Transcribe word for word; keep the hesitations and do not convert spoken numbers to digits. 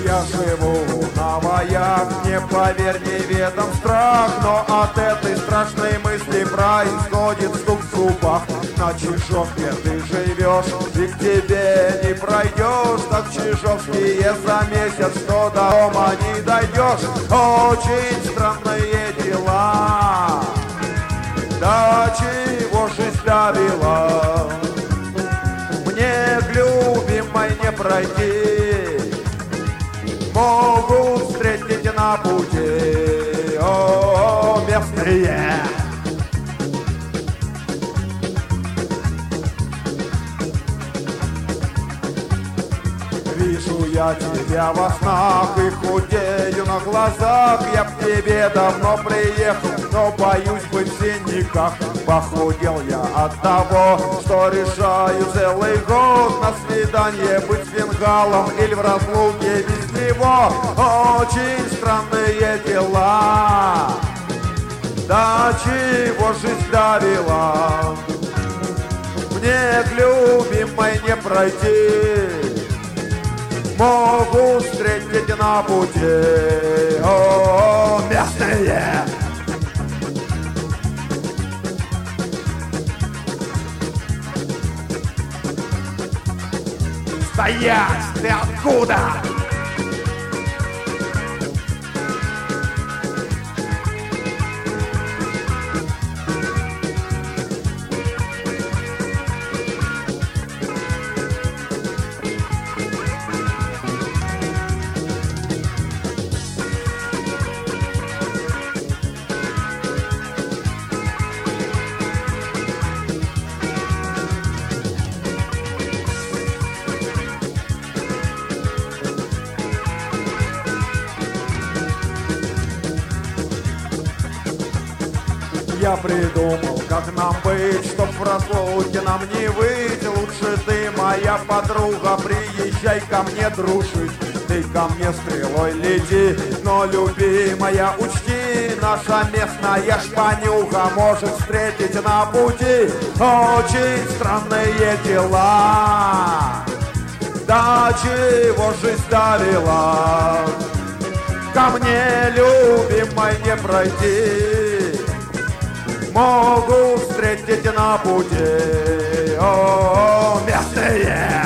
Я живу на воях, не поверь, не ведом страх, но от этой страшной мысли происходит стук в зубах. На Чижовке ты живешь, и к тебе не пройдешь, так чижовские за месяц, что до дома не дойдешь. Очень странные дела, до чего жизнь довела. Мне к любимой не пройти, могут встретить на пути. О, местные. Вижу я тебя во снах и худею на глазах. Я к тебе давно приехал, но боюсь быть в синяках. Похудел я от того, что решаю целый год на свидание быть с фингалом или в разлуке без него. Очень странные дела, до чего жизнь довела. Мне к любимой не пройти, могу встретить на пути. О, местные. Стоять! Ты откуда? Я придумал, как нам быть, чтоб в разлуке нам не выйти. Лучше ты, моя подруга, приезжай ко мне дружить. Ты ко мне стрелой лети, но, любимая, учти, наша местная шпанюха может встретить на пути. Очень странные дела, до чего жизнь довела. Ко мне, любимой, не пройти, могу встретить на пути. О, местные.